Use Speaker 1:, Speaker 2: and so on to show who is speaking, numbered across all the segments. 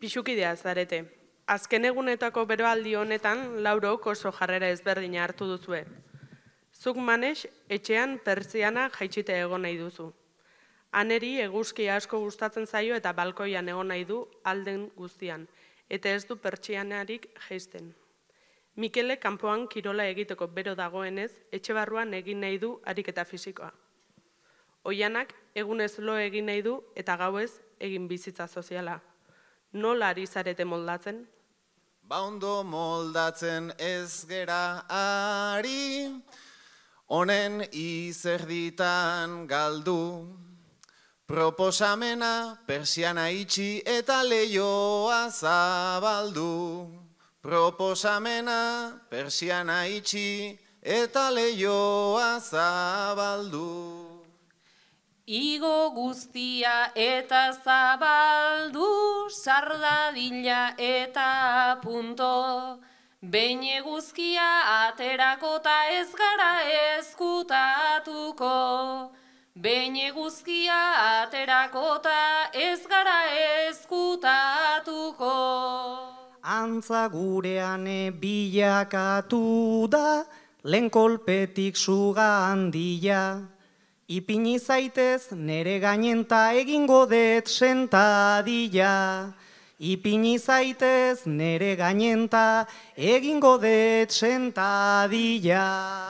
Speaker 1: Pixukidea zarete. Azken egunetako beroaldi honetan, Laurok oso jarrera ezberdina hartu duzue. Zuk Manex etxean pertsiana jaitsite egon nahi duzu. Aneri eguzki asko gustatzen zaio eta balkoian egon nahi du alden guztian, eta ez du pertsianarik jaisten. Mikele kanpoan kirola egiteko bero dagoenez, etxe barruan egin nahi du ariketa fisikoa. Oianak egunez lo egin nahi du eta gauez egin bizitza soziala. Nola ari zarete moldatzen?
Speaker 2: Ba ondo moldatzen ez gera ari, honen izerditan galdu. Proposamena persiana itxi eta leioa zabaldu. Proposamena persiana itxi eta leioa zabaldu.
Speaker 3: Igo guztia eta zabaldu, sardadila eta punto. Behin eguzkia aterako ta ez gara ezkutatuko. Behin eguzkia aterako ta ez gara ezkutatuko.
Speaker 4: Antza gurean bilakatu da, lehen kolpetik suga handia. Ipini zaitez nere gainenta egingo det sentadilla. Ipini zaitez nere gainenta egingo det sentadilla.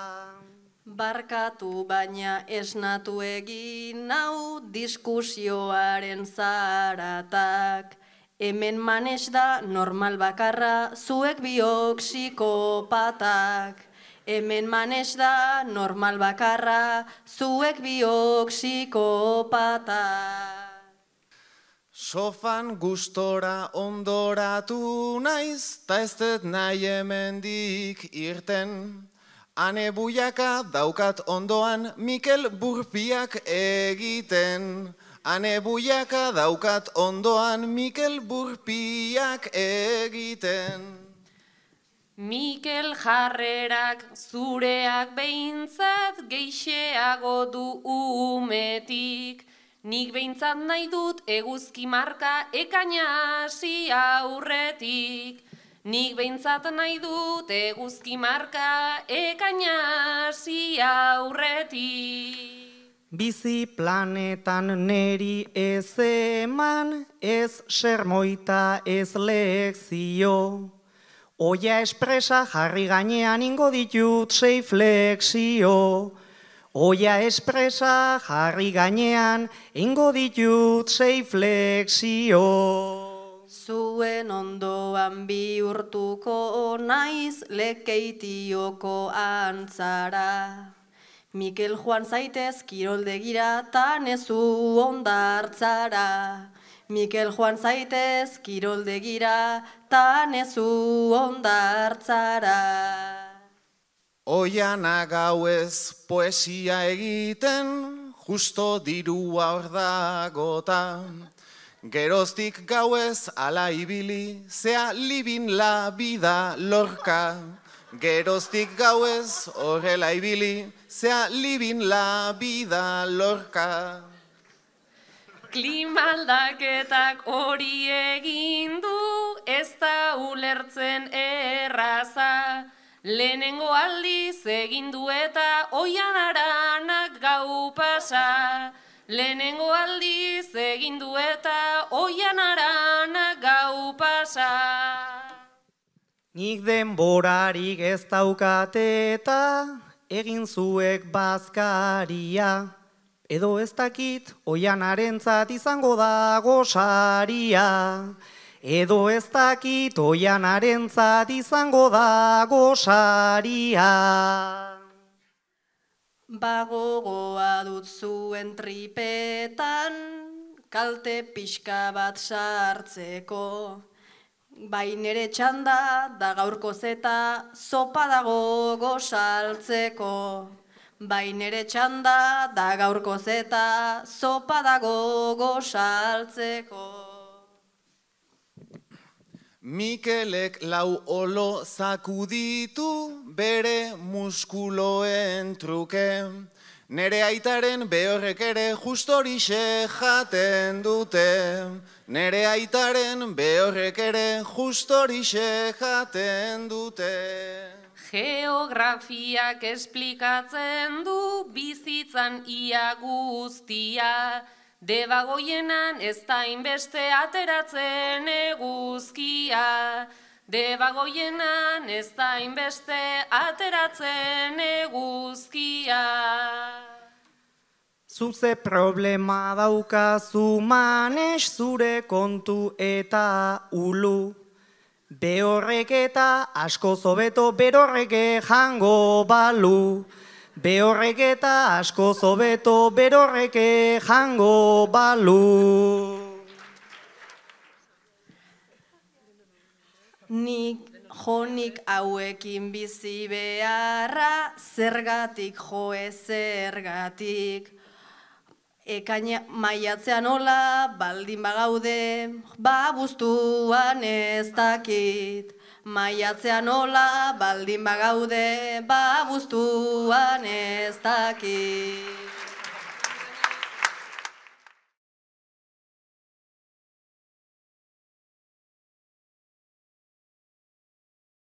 Speaker 3: Barkatu baina esnatu egin hau diskusioaren zaratak. Hemen Manex da normal bakarra, zuek biok psikopatak. Hemen Manex da normal bakarra, zuek biok psikopatak.
Speaker 2: Sofan gustora ondoratu naiz, ta ez dut nahi hemendik irten. Ane buiaka daukat ondoan Mikel Burpiak egiten. Ane buiaka daukat ondoan Mikel Burpiak egiten.
Speaker 3: Mikel jarrerak zureak behintzat geixeago du umetik. Nik behintzat nahi dut eguzki marka ekaina hasi aurretik. Nik behintzat nahi dut eguzki marka ekaina hasi aurretik.
Speaker 4: Bizi planetan neri ez eman, ez sermoita ez lekzio. Oia espresa jarri gainean ingo ditut 6 flexio. Oia espresa jarri gainean ingo ditut 6 flexio.
Speaker 3: Zuen ondoan bihurtuko naiz lekeitioko antzara. Mikel joan zaitez kiroldegira ta nezu ondartzara. Mikel joan zaitez kiroldegira ta nezu ondartzara.
Speaker 2: Oiana gauez poesia egiten, justo dirua hor dagota. Geroztik gauez ala ibili, zea libin la vida lorka. Geroztik gauez horrela ibili, zea libin la vida lorka.
Speaker 3: Klimaldaketak hori egin du, ez da ulertzen erraza. Lehenengo aldiz egin du eta oian aranak gau pasa. Lehenengo aldiz egin du eta oian aranak gau pasa.
Speaker 4: Nik denborarik ez daukateta, egin zuek bazkaria. Edo ez dakit, oianarentzat izango da gosaria. Edo ez dakit, oianarentzat izango da gosaria.
Speaker 3: Bagogoa dut zuen tripetan, kalte pixka bat sartzeko. Bai nere txanda da gaurkoz eta zopa dago gozaltzeko. Bai nere txanda da gaurkoz eta zopa dago gozaltzeko.
Speaker 2: Mikelek lau olo zakuditu bere muskuloen truke. Nere aitaren behorrek ere justo horixe jaten dute. Nere aitaren behorrek ere justo horixe jaten dute.
Speaker 5: Geografiak esplikatzen du bizitzan ia guztia, Debagoienan ez da inbeste ateratzen eguzkia. Debagoienan ez da inbeste ateratzen eguzkia.
Speaker 4: Zuze problema daukazu Manes zure kontu eta ulu. Behorrek eta asko zobeto berorreke jango balu. Behorrek eta asko zobeto berorreke jango balu.
Speaker 3: Nik jonik hauekin bizi beharra, zergatik joe zergatik. Ekaina maiatzean hola, baldin bagaude, buztuan ez dakit. Maiatzean hola, baldin bagaude, buztuan ez dakit.